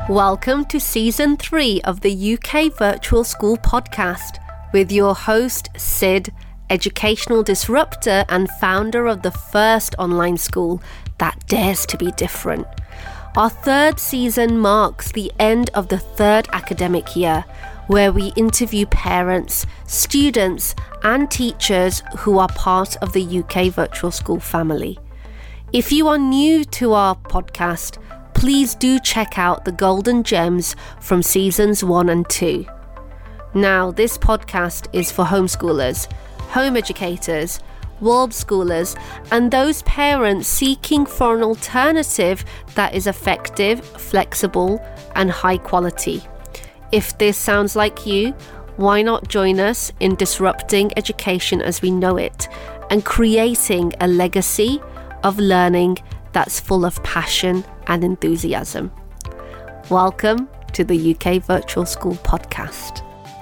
Welcome to Season 3 of the UK Virtual School Podcast with your host, Sid, educational disruptor and founder of the first online school that dares to be different. Our third season marks the end of the third academic year, where we interview parents, students, and teachers who are part of the UK Virtual School family. If you are new to our podcast, please do check out the golden gems from seasons 1 and 2. Now, this podcast is for homeschoolers, home educators, world schoolers, and those parents seeking for an alternative that is effective, flexible, and high quality. If this sounds like you, why not join us in disrupting education as we know it and creating a legacy of learning that's full of passion and enthusiasm. Welcome to the UK Virtual School Podcast.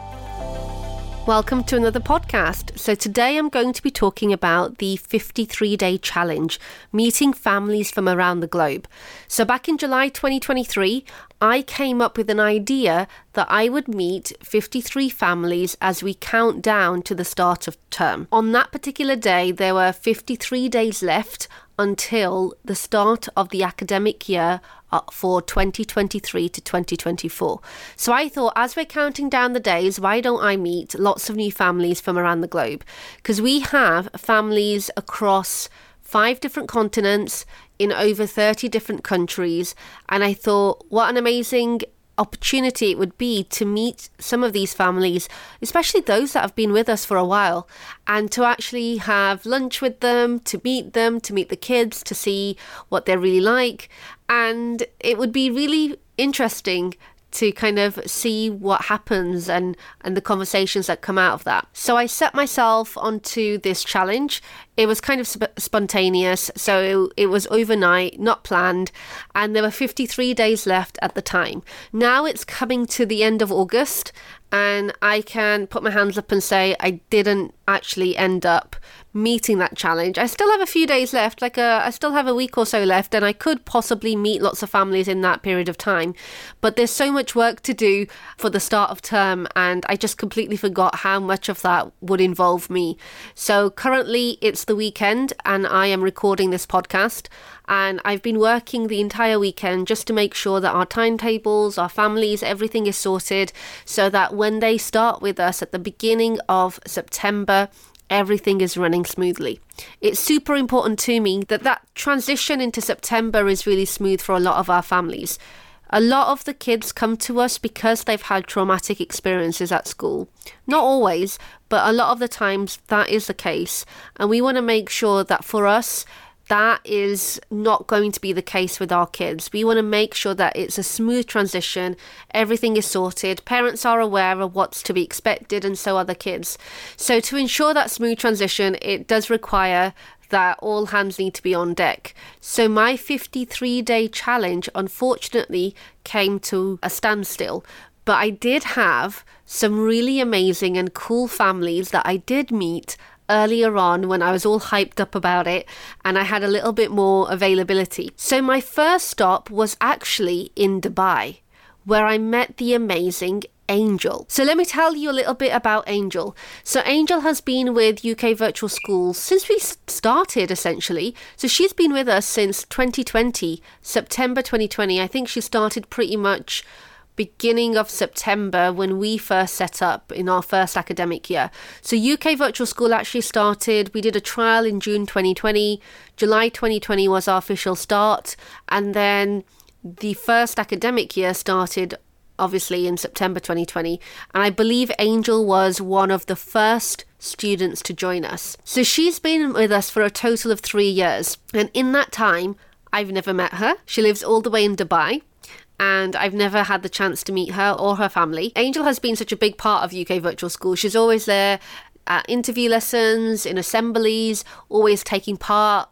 Welcome to another podcast. So today I'm going to be talking about the 53-day challenge, meeting families from around the globe. So back in July 2023, I came up with an idea that I would meet 53 families as we count down to the start of term. On that particular day, there were 53 days left until the start of the academic year for 2023 to 2024. So I thought, as we're counting down the days, why don't I meet lots of new families from around the globe? Because we have families across 5 different continents in over 30 different countries. And I thought, what an amazing opportunity it would be to meet some of these families, especially those that have been with us for a while, and to actually have lunch with them, to meet the kids, to see what they're really like. And it would be really interesting to kind of see what happens and the conversations that come out of that. So I set myself onto this challenge. It was kind of spontaneous, so it was overnight, not planned, and there were 53 days left at the time. Now it's coming to the end of August, and I can put my hands up and say I didn't actually end up meeting that challenge. I still have a few days left, I still have a week or so left, and I could possibly meet lots of families in that period of time. But there's so much work to do for the start of term, and I just completely forgot how much of that would involve me. So currently it's the weekend, and I am recording this podcast. And I've been working the entire weekend just to make sure that our timetables, our families, everything is sorted so that when they start with us at the beginning of September, everything is running smoothly. It's super important to me that transition into September is really smooth for a lot of our families. A lot of the kids come to us because they've had traumatic experiences at school. Not always, but a lot of the times that is the case. And we want to make sure that for us, that is not going to be the case with our kids. We want to make sure that it's a smooth transition, everything is sorted, parents are aware of what's to be expected, and so are the kids. So to ensure that smooth transition, it does require that all hands need to be on deck. So my 53-day challenge, unfortunately, came to a standstill. But I did have some really amazing and cool families that I did meet earlier on when I was all hyped up about it and I had a little bit more availability. So my first stop was actually in Dubai, where I met the amazing Angel. So let me tell you a little bit about Angel. So Angel has been with UK Virtual Schools since we started, essentially. So she's been with us since 2020, September 2020. I think she started pretty much beginning of September when we first set up in our first academic year. So UK Virtual School actually started, we did a trial in June 2020, July 2020 was our official start, and then the first academic year started obviously in September 2020, and I believe Angel was one of the first students to join us. So she's been with us for a total of 3 years, and in that time I've never met her. She lives all the way in Dubai, and I've never had the chance to meet her or her family. Angel has been such a big part of UK Virtual School. She's always there at interview lessons, in assemblies, always taking part,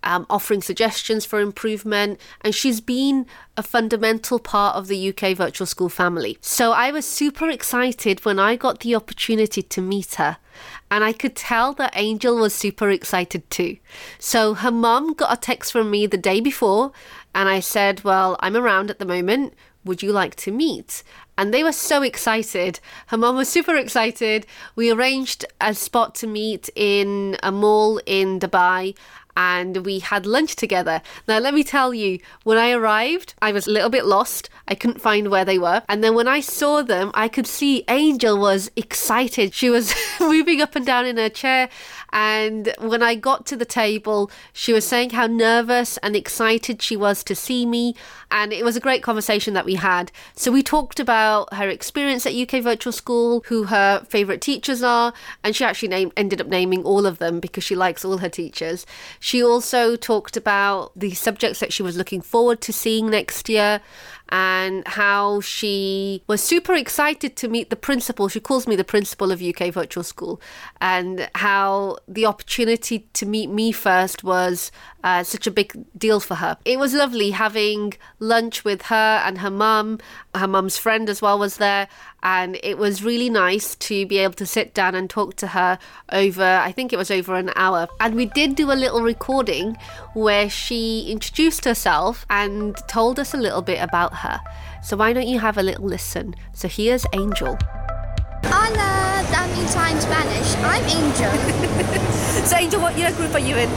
offering suggestions for improvement, and she's been a fundamental part of the UK Virtual School family. So I was super excited when I got the opportunity to meet her. And I could tell that Angel was super excited too. So her mum got a text from me the day before, and I said, well, I'm around at the moment. Would you like to meet? And they were so excited. Her mum was super excited. We arranged a spot to meet in a mall in Dubai, and we had lunch together. Now, let me tell you, when I arrived, I was a little bit lost. I couldn't find where they were. And then when I saw them, I could see Angel was excited. She was moving up and down in her chair. And when I got to the table, she was saying how nervous and excited she was to see me. And it was a great conversation that we had. So we talked about her experience at UK Virtual School, who her favourite teachers are. And she actually ended up naming all of them because she likes all her teachers. She also talked about the subjects that she was looking forward to seeing next year, and how she was super excited to meet the principal. She calls me the principal of UK Virtual School, and how the opportunity to meet me first was such a big deal for her. It was lovely having lunch with her and her mum. Her mum's friend as well was there, and it was really nice to be able to sit down and talk to her I think it was over an hour. And we did do a little recording where she introduced herself and told us a little bit about her. So why don't you have a little listen? So here's Angel. Hola, that means hi in Spanish. I'm Angel. So Angel, what year group are you in?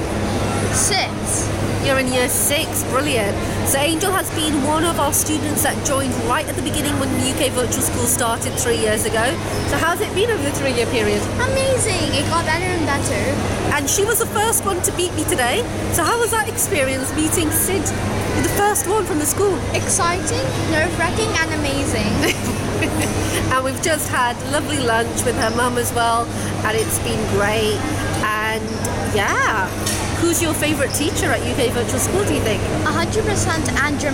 6. You're in year 6, brilliant. So Angel has been one of our students that joined right at the beginning when UK Virtual School started 3 years ago. So how's it been over the 3-year period? Amazing, it got better and better. And she was the first one to meet me today. So how was that experience meeting Sid, the first one from the school? Exciting, nerve-wracking and amazing. And we've just had lovely lunch with her mum as well, and it's been great. And yeah, who's your favourite teacher at UK Virtual School, do you think? 100% Andrew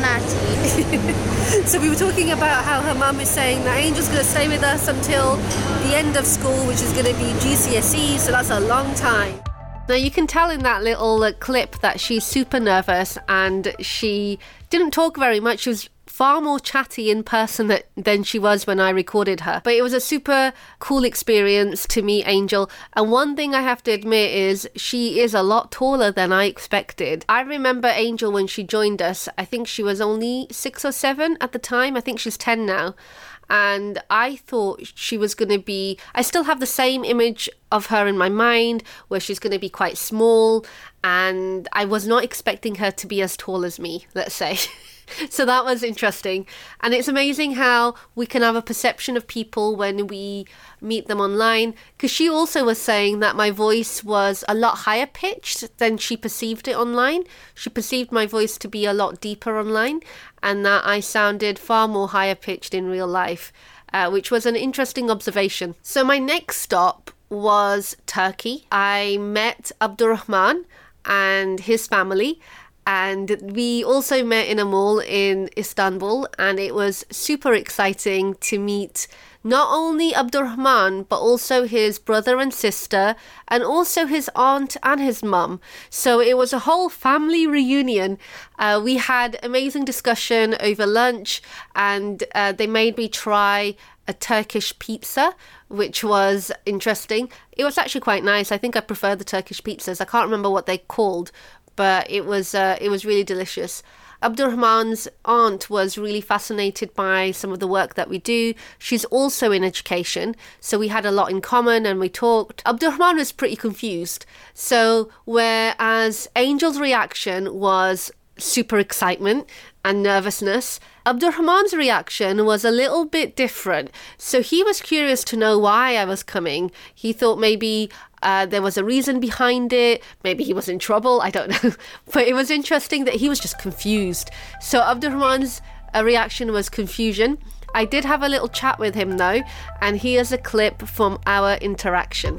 Marty. So we were talking about how her mum is saying that Angel's going to stay with us until the end of school, which is going to be GCSE, so that's a long time. Now you can tell in that little clip that she's super nervous, and she didn't talk very much. She was far more chatty in person than she was when I recorded her. But it was a super cool experience to meet Angel. And one thing I have to admit is she is a lot taller than I expected. I remember Angel when she joined us. I think she was only 6 or 7 at the time. I think she's 10 now. And I thought she was going to be... I still have the same image of her in my mind, where she's going to be quite small. And I was not expecting her to be as tall as me, let's say. So that was interesting. And it's amazing how we can have a perception of people when we meet them online. Because she also was saying that my voice was a lot higher pitched than she perceived it online. She perceived my voice to be a lot deeper online, and that I sounded far more higher pitched in real life, which was an interesting observation. So my next stop was Turkey. I met Abdurrahman and his family. And we also met in a mall in Istanbul, and it was super exciting to meet not only Abdurrahman, but also his brother and sister, and also his aunt and his mum. So it was a whole family reunion. We had amazing discussion over lunch, and they made me try a Turkish pizza, which was interesting. It was actually quite nice. I think I prefer the Turkish pizzas. I can't remember what they're called, but it was really delicious. Abdurrahman's aunt was really fascinated by some of the work that we do. She's also in education, so we had a lot in common and we talked. Abdurrahman was pretty confused. So whereas Angel's reaction was super excitement and nervousness, Abdurrahman's reaction was a little bit different. So he was curious to know why I was coming. He thought maybe there was a reason behind it. Maybe he was in trouble. I don't know. But it was interesting that he was just confused. So Abdurrahman's reaction was confusion. I did have a little chat with him though, and here's a clip from our interaction.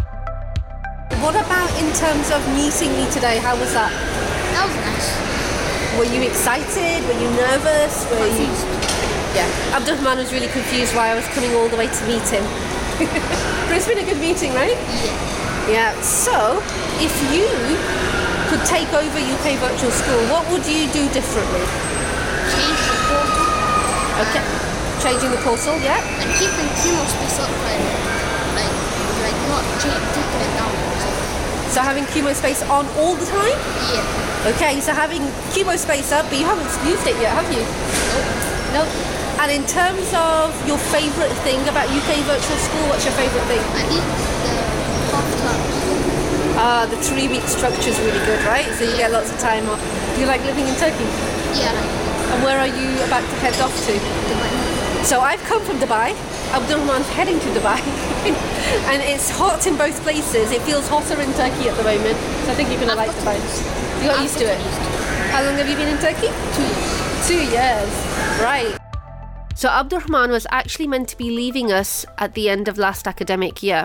What about in terms of meeting me today? How was that? That was nice. Were you excited? Were you nervous? Confused. Yeah. Abdurrahman was really confused why I was coming all the way to meet him. But it's been a good meeting, right? Yeah. Yeah. So, if you could take over UK Virtual School, what would you do differently? Change the portal. Okay. Changing the portal, yeah? And keeping Kimo space up like not taking it down. So having Kumo Space on all the time? Yeah. Okay, so having Kumo Space up, but you haven't used it yet, have you? Nope. No. And in terms of your favourite thing about UK Virtual School, what's your favourite thing? I think the half terms. The 3-week structure is really good, right? So you get lots of time off. Do you like living in Turkey? Yeah. And where are you about to head off to? Dubai. So I've come from Dubai. Abdurrahman's heading to Dubai. And it's hot in both places. It feels hotter in Turkey at the moment. So I think you're going to like Dubai. You got used to it? How long have you been in Turkey? 2 years. 2 years. Right. So Abdurrahman was actually meant to be leaving us at the end of last academic year.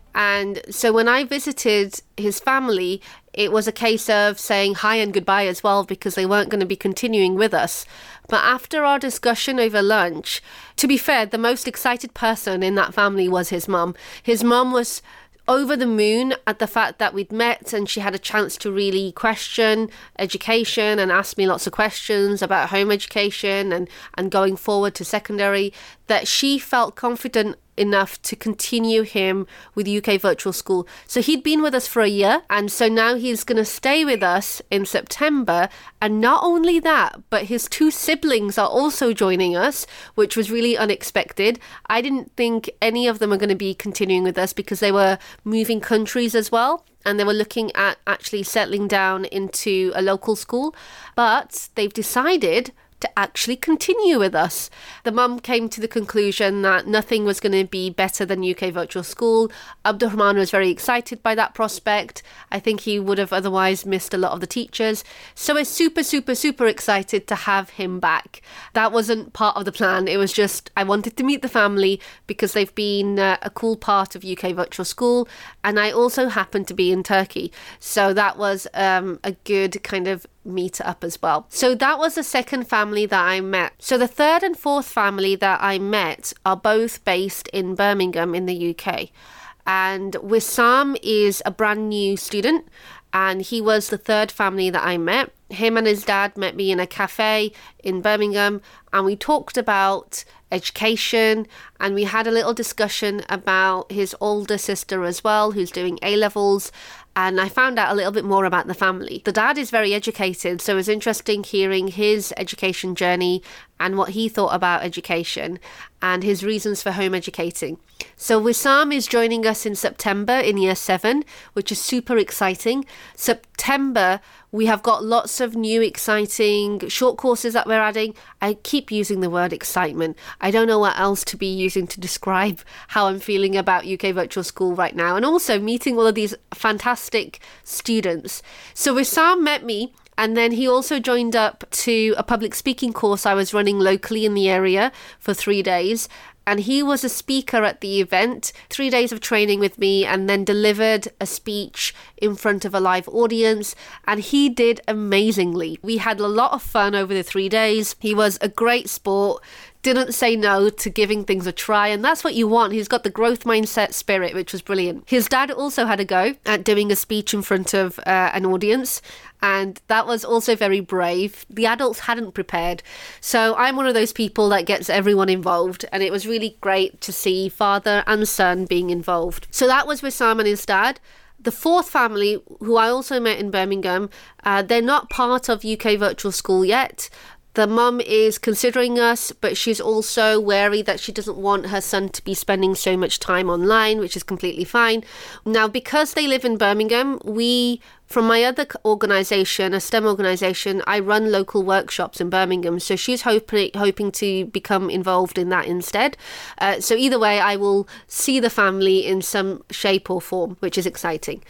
And so when I visited his family, it was a case of saying hi and goodbye as well, because they weren't going to be continuing with us. But after our discussion over lunch, to be fair, the most excited person in that family was his mum. His mum was over the moon at the fact that we'd met and she had a chance to really question education and ask me lots of questions about home education and going forward to secondary, that she felt confident enough to continue him with UK Virtual School. So he'd been with us for a year, and so now he's going to stay with us in September. And not only that, but his 2 siblings are also joining us, which was really unexpected. I didn't think any of them are going to be continuing with us because they were moving countries as well, and they were looking at actually settling down into a local school. But they've decided to actually continue with us. The mum came to the conclusion that nothing was going to be better than UK Virtual School. Abdurrahman was very excited by that prospect. I think he would have otherwise missed a lot of the teachers. So we're super, super, super excited to have him back. That wasn't part of the plan. It was just, I wanted to meet the family because they've been a cool part of UK Virtual School. And I also happened to be in Turkey. So that was a good kind of meet up as well. So that was the second family that I met. So the third and fourth family that I met are both based in Birmingham in the UK. And Wissam is a brand new student, and he was the third family that I met. Him and his dad met me in a cafe in Birmingham, and we talked about education, and we had a little discussion about his older sister as well, who's doing A-levels, and I found out a little bit more about the family. The dad is very educated, so it was interesting hearing his education journey and what he thought about education and his reasons for home educating. So Wissam is joining us in September in Year 7, which is super exciting. September, we have got lots of new exciting short courses that we're adding. I keep using the word excitement. I don't know what else to be using to describe how I'm feeling about UK Virtual School right now, and also meeting all of these fantastic students. So Wissam met me, and then he also joined up to a public speaking course I was running locally in the area for 3 days. And he was a speaker at the event, 3 days of training with me, and then delivered a speech in front of a live audience. And he did amazingly. We had a lot of fun over the 3 days. He was a great sport, didn't say no to giving things a try, and that's what you want. He's got the growth mindset spirit, which was brilliant. His dad also had a go at doing a speech in front of an audience, and that was also very brave. The adults hadn't prepared, so I'm one of those people that gets everyone involved, and it was really great to see father and son being involved. So that was Wissam and his dad. The fourth family, who I also met in Birmingham, they're not part of UK Virtual School yet. The mum is considering us, but she's also wary that she doesn't want her son to be spending so much time online, which is completely fine. Now, because they live in Birmingham, from my other organisation, a STEM organisation, I run local workshops in Birmingham. So she's hoping to become involved in that instead. So either way, I will see the family in some shape or form, which is exciting.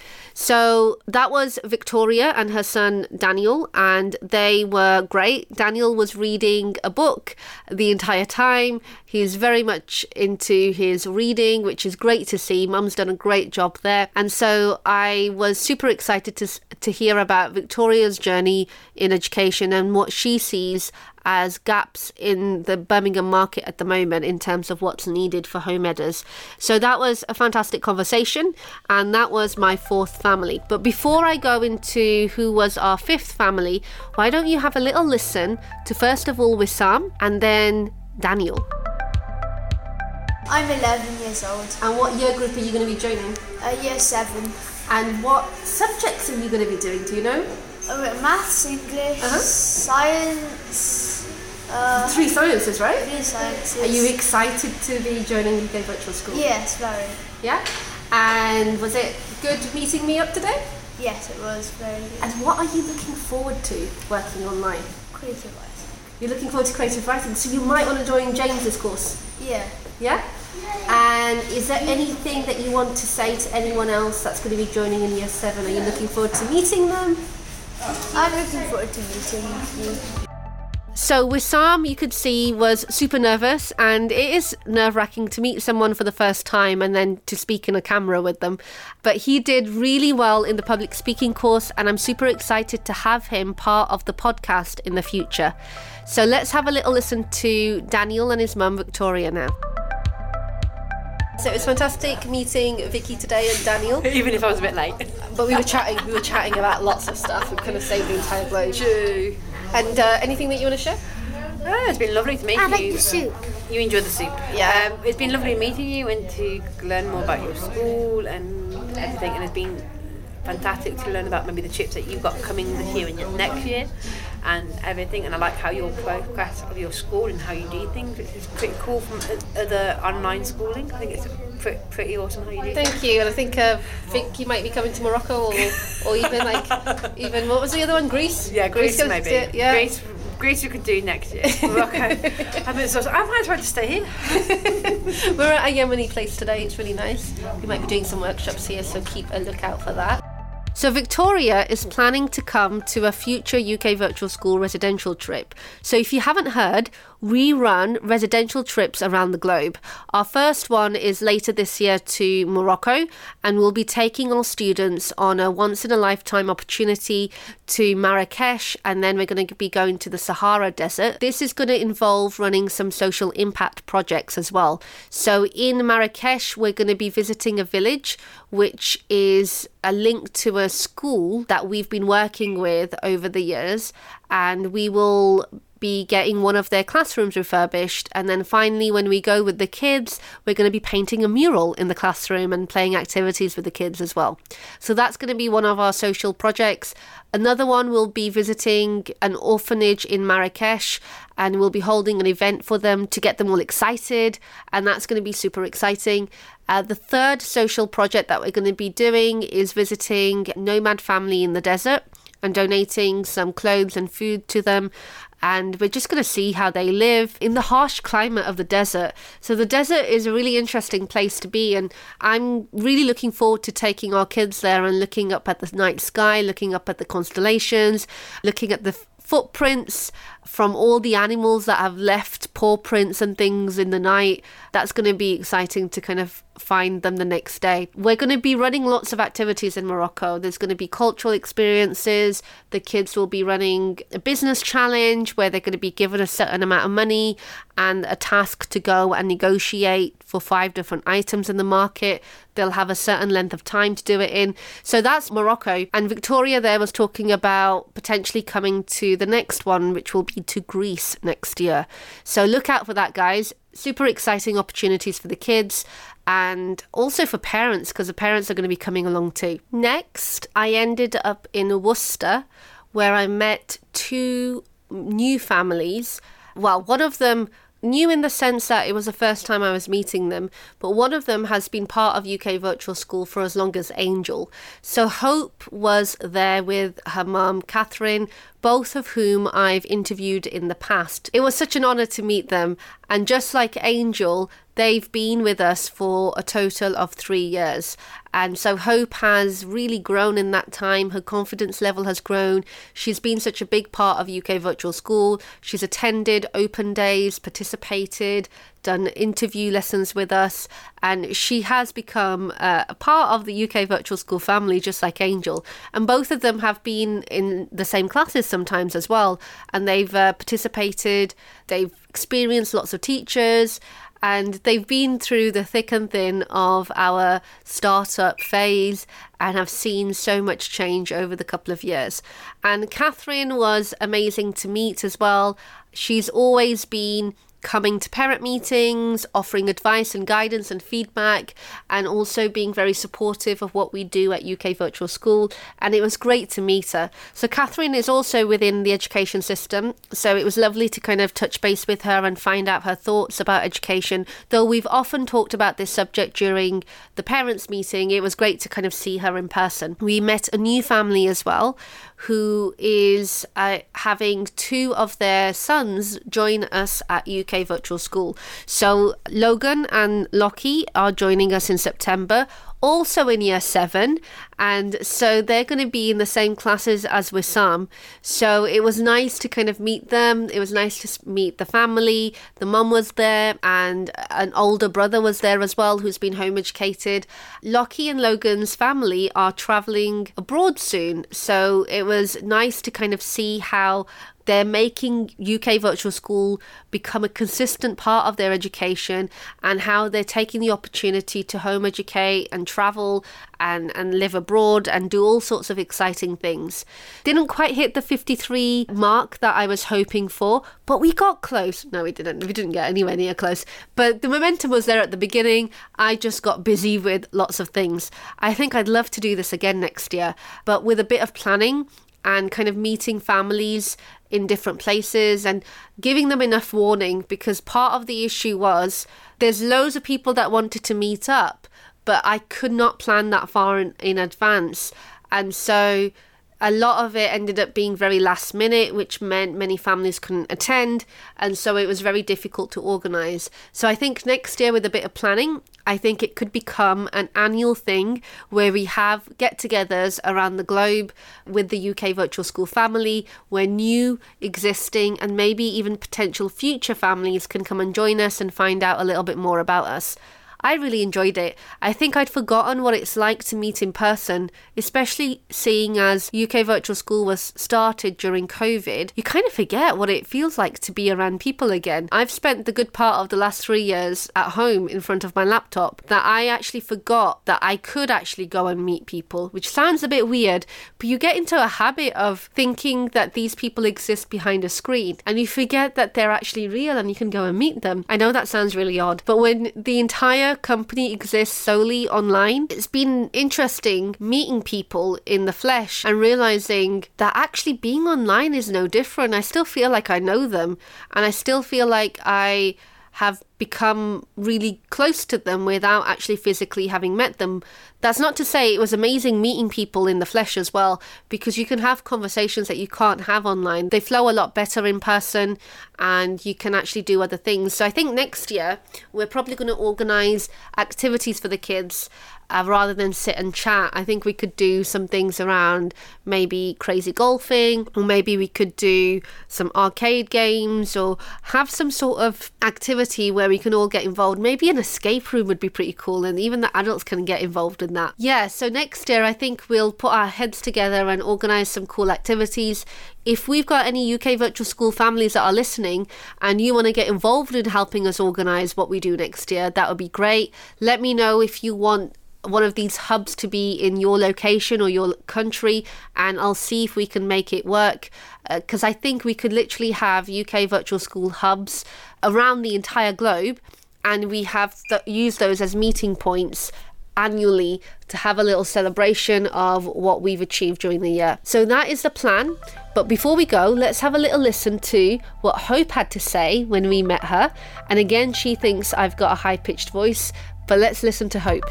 So that was Victoria and her son Daniel, and they were great. Daniel was reading a book the entire time. He's very much into his reading, which is great to see. Mum's done a great job there. And so I was super excited to hear about Victoria's journey in education and what she sees as gaps in the Birmingham market at the moment in terms of what's needed for home editors. So that was a fantastic conversation, and that was my fourth family. But before I go into who was our fifth family, why don't you have a little listen to first of all Wissam and then Daniel. I'm 11 years old. And what year group are you going to be joining? Year 7. And what subjects are you going to be doing, do you know? Maths, English, science. 3 sciences, right? 3 sciences. Are you excited to be joining UK Virtual School? Yes, very. Yeah? And was it good meeting me up today? Yes, it was very good. And what are you looking forward to working online? Creative writing. You're looking forward to creative writing, so you might want to join James's course. Yeah. Yeah? And is there anything that you want to say to anyone else that's going to be joining in year 7? Are you looking forward to meeting them? I'm looking forward to meeting you. So Wissam, you could see, was super nervous, and it is nerve-wracking to meet someone for the first time and then to speak in a camera with them. But he did really well in the public speaking course, and I'm super excited to have him part of the podcast in the future. So let's have a little listen to Daniel and his mum, Victoria, now. So it was fantastic meeting Vicky today and Daniel. Even if I was a bit late. But we were chatting about lots of stuff. We could have saved the entire globe. True. And anything that you want to share? It's been lovely to meet you. I like the soup. You enjoyed the soup. Yeah. It's been lovely meeting you and to learn more about your school and everything. And it's been fantastic to learn about maybe the trips that you've got coming this year and next year and everything. And I like how your progress of your school and how you do things, which is pretty cool from other online schooling. I think it's pretty awesome how you do things. Thank you. And I think Vicky might be coming to Morocco or even even what was the other one? Greece? Yeah, Greece maybe. Yeah. Greece we could do next year. Morocco. I might try to stay here. We're at a Yemeni place today. It's really nice. We might be doing some workshops here, so keep a lookout for that. So Victoria is planning to come to a future UK Virtual School residential trip. So if you haven't heard, we run residential trips around the globe. Our first one is later this year to Morocco, and we'll be taking our students on a once-in-a-lifetime opportunity to Marrakesh, and then we're going to be going to the Sahara Desert. This is going to involve running some social impact projects as well. So in Marrakesh, we're going to be visiting a village, which is a link to a school that we've been working with over the years, and we will be getting one of their classrooms refurbished, and then finally when we go with the kids, we're going to be painting a mural in the classroom and playing activities with the kids as well. So that's going to be one of our social projects. Another one will be visiting an orphanage in Marrakesh, and we'll be holding an event for them to get them all excited, and that's going to be super exciting. The third social project that we're going to be doing is visiting a nomad family in the desert and donating some clothes and food to them. And we're just going to see how they live in the harsh climate of the desert. So the desert is a really interesting place to be, and I'm really looking forward to taking our kids there and looking up at the night sky, looking up at the constellations, looking at the footprints from all the animals that have left paw prints and things in the night. That's going to be exciting to kind of find them the next day. We're going to be running lots of activities in Morocco. There's going to be cultural experiences. The kids will be running a business challenge where they're going to be given a certain amount of money and a task to go and negotiate for 5 different items in the market. They'll have a certain length of time to do it in. So that's Morocco. And Victoria there was talking about potentially coming to the next one, which will be to Greece next year. So look out for that, guys. Super exciting opportunities for the kids and also for parents, because the parents are going to be coming along too. Next, I ended up in Worcester, where I met 2 new families. Well, one of them new in the sense that it was the first time I was meeting them, but one of them has been part of UK Virtual School for as long as Angel. So Hope was there with her mum, Catherine, both of whom I've interviewed in the past. It was such an honour to meet them, and just like Angel, they've been with us for a total of 3 years. And so Hope has really grown in that time. Her confidence level has grown. She's been such a big part of UK Virtual School. She's attended open days, participated, done interview lessons with us, and she has become a part of the UK Virtual School family, just like Angel. And both of them have been in the same classes sometimes as well. And they've participated, they've experienced lots of teachers, and they've been through the thick and thin of our startup phase and have seen so much change over the couple of years. And Catherine was amazing to meet as well. She's always been coming to parent meetings, offering advice and guidance and feedback, and also being very supportive of what we do at UK Virtual School. And it was great to meet her. So Catherine is also within the education system. So it was lovely to kind of touch base with her and find out her thoughts about education. Though we've often talked about this subject during the parents' meeting, it was great to kind of see her in person. We met a new family as well, who is having 2 of their sons join us at UK Virtual School. So Logan and Lockie are joining us in September, also in year 7, and so they're going to be in the same classes as Wissam. So it was nice to kind of meet them. It was nice to meet the family. The mum was there, and an older brother was there as well, who's been home educated. Lockie and Logan's family are travelling abroad soon, so it was nice to kind of see how they're making UK Virtual School become a consistent part of their education, and how they're taking the opportunity to home educate and travel and live abroad and do all sorts of exciting things. Didn't quite hit the 53 mark that I was hoping for, but we got close. No, we didn't. We didn't get anywhere near close. But the momentum was there at the beginning. I just got busy with lots of things. I think I'd love to do this again next year, but with a bit of planning and kind of meeting families in different places and giving them enough warning, because part of the issue was there's loads of people that wanted to meet up, but I could not plan that far in advance. And so a lot of it ended up being very last minute, which meant many families couldn't attend. And so it was very difficult to organise. So I think next year, with a bit of planning, I think it could become an annual thing where we have get-togethers around the globe with the UK Virtual School family, where new, existing, and maybe even potential future families can come and join us and find out a little bit more about us. I really enjoyed it. I think I'd forgotten what it's like to meet in person, especially seeing as UK Virtual School was started during COVID. You kind of forget what it feels like to be around people again. I've spent the good part of the last 3 years at home in front of my laptop that I actually forgot that I could actually go and meet people, which sounds a bit weird, but you get into a habit of thinking that these people exist behind a screen, and you forget that they're actually real and you can go and meet them. I know that sounds really odd, but when the entire company exists solely online, it's been interesting meeting people in the flesh and realizing that actually being online is no different. I still feel like I know them, and I still feel like I have become really close to them without actually physically having met them. That's not to say it was amazing meeting people in the flesh as well, because you can have conversations that you can't have online. They flow a lot better in person, and you can actually do other things. So I think next year we're probably going to organise activities for the kids. Rather than sit and chat, I think we could do some things around maybe crazy golfing, or maybe we could do some arcade games, or have some sort of activity where we can all get involved. Maybe an escape room would be pretty cool, and even the adults can get involved in that. Yeah, so next year I think we'll put our heads together and organise some cool activities. If we've got any UK Virtual School families that are listening and you want to get involved in helping us organise what we do next year, that would be great. Let me know if you want one of these hubs to be in your location or your country, and I'll see if we can make it work, because I think we could literally have UK Virtual School hubs around the entire globe, and we have use those as meeting points annually to have a little celebration of what we've achieved during the year. So that is the plan. But before we go, let's have a little listen to what Hope had to say when we met her. And again, she thinks I've got a high-pitched voice, but let's listen to Hope.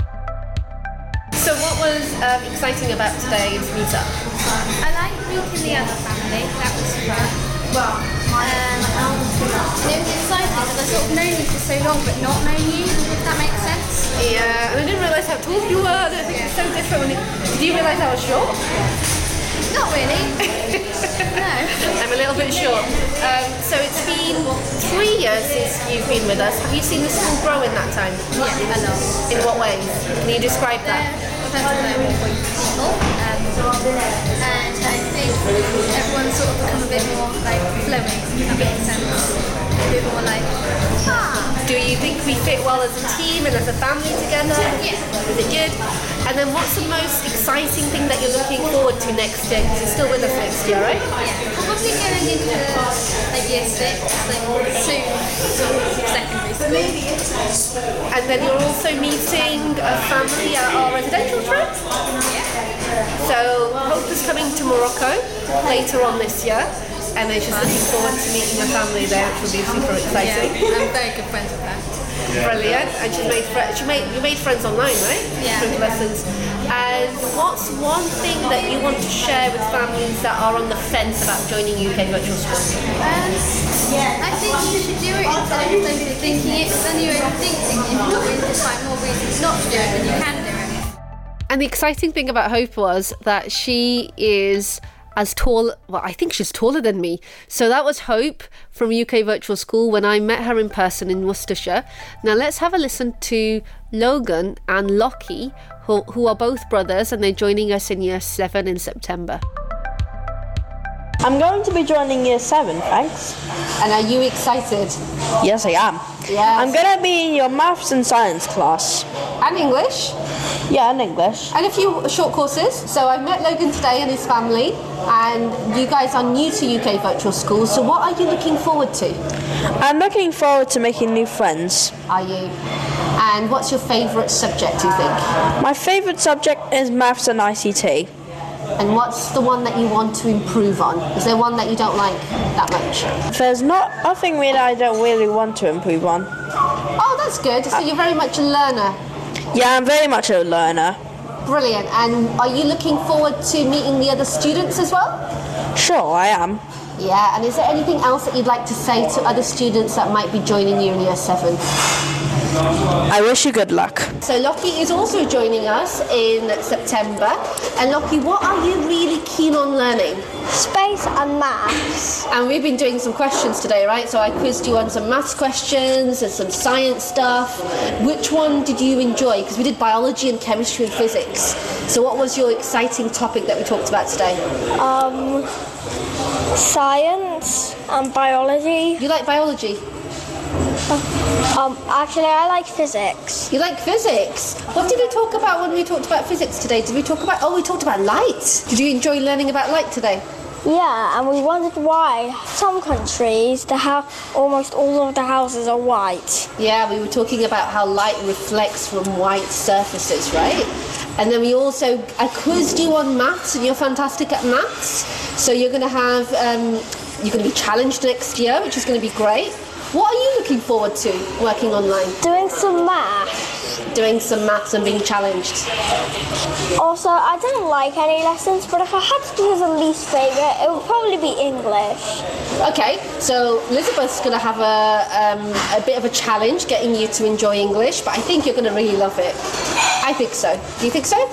So what was exciting about today's meetup? I like meeting the other family. That was fun. Well, and it was exciting because I sort of known you for so long but not known you, if that makes sense. Yeah, and I didn't realise how tall you were. I don't think it's so different. Did you realise I was short? Not really. No. I'm a little bit short. So it's been 3 years since you've been with us. Have you seen the school grow in that time? Yeah, a lot. In what ways? Can you describe that? First of all, people, and I think everyone's sort of become a bit more like flowing, if that makes sense. A bit more like, Do you think we fit well as a team and as a family together? Yeah. Is it good? And then what's the most exciting thing that you're looking forward to next year? Because you're still with us next year, right? Yeah. Probably going into like year 6, like soon, sort of secondary school. And then you're also meeting a family at our residential trip. So Hope is coming to Morocco later on this year. And then she's looking forward to meeting her family there, which will be super exciting. Yeah, I'm very good friends with her. Brilliant. And you made friends online, right? Yeah. Through lessons. And what's one thing that you want to share with families that are on the fence about joining UK Virtual School? I think you should do it instead of overthinking it. When you overthink things, you can always just find more reasons not to do it, but you can do it. And the exciting thing about Hope was that she is as tall, well, I think she's taller than me. So that was Hope from UK Virtual School when I met her in person in Worcestershire. Now let's have a listen to Logan and Lockie, who are both brothers, and they're joining us in Year 7 in September. I'm going to be joining Year 7, thanks. And are you excited? Yes, I am. Yes. I'm going to be in your maths and science class. And English? Yeah, and English. And a few short courses. So I met Logan today and his family, and you guys are new to UK Virtual School, so what are you looking forward to? I'm looking forward to making new friends. Are you? And what's your favourite subject, do you think? My favourite subject is maths and ICT. And what's the one that you want to improve on? Is there one that you don't like that much? There's nothing really I don't really want to improve on. Oh, that's good. So you're very much a learner. Yeah, I'm very much a learner. Brilliant. And are you looking forward to meeting the other students as well? Sure, I am. Yeah, and is there anything else that you'd like to say to other students that might be joining you in Year 7? I wish you good luck. So Lockie is also joining us in September. And Lockie, what are you really keen on learning? Space and maths. And we've been doing some questions today, right? So I quizzed you on some maths questions and some science stuff. Which one did you enjoy? Because we did biology and chemistry and physics. So what was your exciting topic that we talked about today? Science and biology. You like biology? Actually, I like physics. You like physics? What did we talk about when we talked about physics today? Did we talk about... Oh, we talked about light. Did you enjoy learning about light today? Yeah, and we wondered why some countries, almost all of the houses are white. Yeah, we were talking about how light reflects from white surfaces, right? And then I quizzed you on maths, and you're fantastic at maths. So you're going to have... you're going to be challenged next year, which is going to be great. What are you looking forward to working online? Doing some maths. Doing some maths and being challenged. Also, I don't like any lessons, but if I had to choose a least favourite, it would probably be English. Okay, so Elizabeth's going to have a bit of a challenge getting you to enjoy English, but I think you're going to really love it. I think so. Do you think so?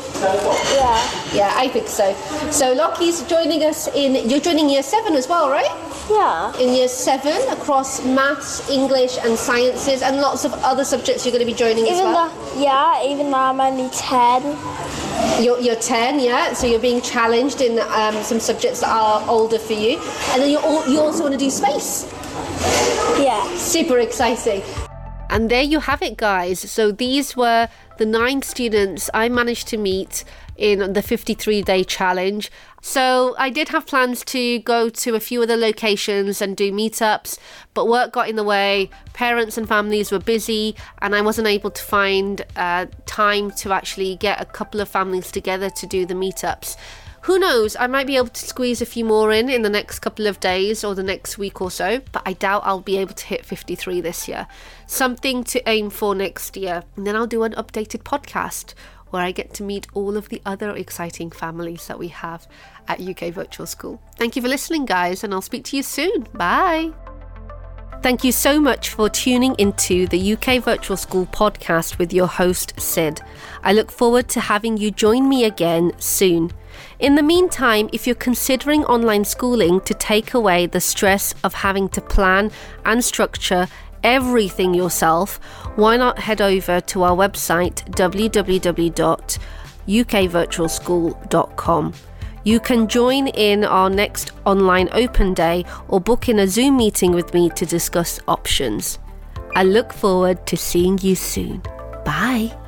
Yeah. Yeah, I think so. So Lockie's joining us you're joining Year 7 as well, right? Yeah. In Year 7 across maths, English and sciences and lots of other subjects you're going to be joining as well. Even though I'm only 10. You're 10, yeah, so you're being challenged in some subjects that are older for you. And then you also want to do space. Yeah. Super exciting. And there you have it, guys. So these were the 9 students I managed to meet in the 53-day challenge. So I did have plans to go to a few other locations and do meetups, but work got in the way, parents and families were busy, and I wasn't able to find time to actually get a couple of families together to do the meetups. Who knows, I might be able to squeeze a few more in the next couple of days or the next week or so, but I doubt I'll be able to hit 53 this year. Something to aim for next year. And then I'll do an updated podcast where I get to meet all of the other exciting families that we have at UK Virtual School. Thank you for listening, guys, and I'll speak to you soon. Bye. Thank you so much for tuning into the UK Virtual School podcast with your host, Sid. I look forward to having you join me again soon. In the meantime, if you're considering online schooling to take away the stress of having to plan and structure everything yourself, why not head over to our website www.ukvirtualschool.com. You can join in our next online open day or book in a Zoom meeting with me to discuss options. I look forward to seeing you soon. Bye.